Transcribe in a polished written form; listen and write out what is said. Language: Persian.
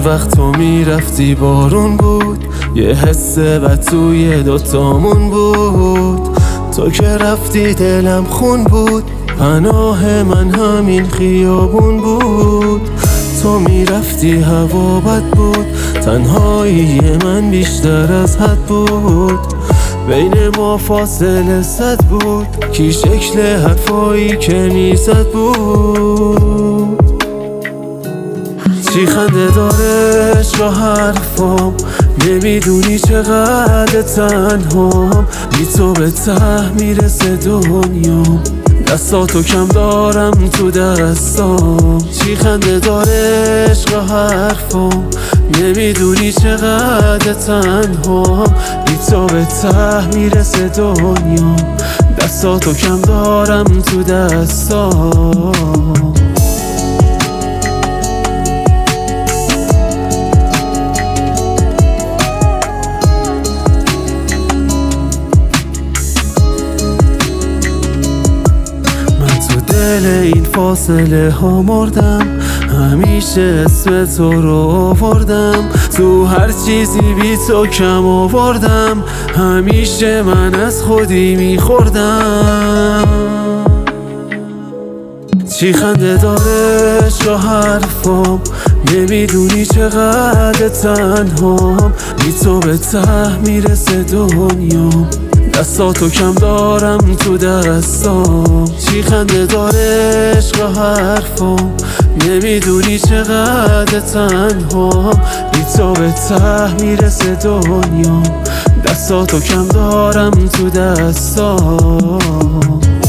وقت تو میرفتی بارون بود، یه حس بد توی دوتامون بود. تو که رفتی دلم خون بود، پناه من همین خیابون بود. تو میرفتی هوا بد بود، تنهایی من بیشتر از حد بود. بین ما فاصله صد بود، کی شکل حرفایی که میزد بود. چی خنده داره عشق و حرفام، نمیدونی چقدر تنهام. بی تو به ته میرسه دنیام، دستاتو کم دارم تو دستام. چی خنده داره عشق و حرفام، نمیدونی چقدر تنهام. بی تو به ته میرسه دنیام، دستاتو کم دارم تو دستام. دل این فاصله ها مردم، همیشه اسم تو رو آوردم. تو هر چیزی بی تو کم آوردم، همیشه من از خودی میخوردم. چی خنده داره عشق و حرفام، نمیدونی چقدر تنهام. بی تو به ته میرسه دنیام، دستاتو کم دارم تو دستام. چی خنده داره عشق و حرفام، نمیدونی چقدر تنهام. بی تو به ته میرسه دنیام، دستاتو کم دارم تو دستام.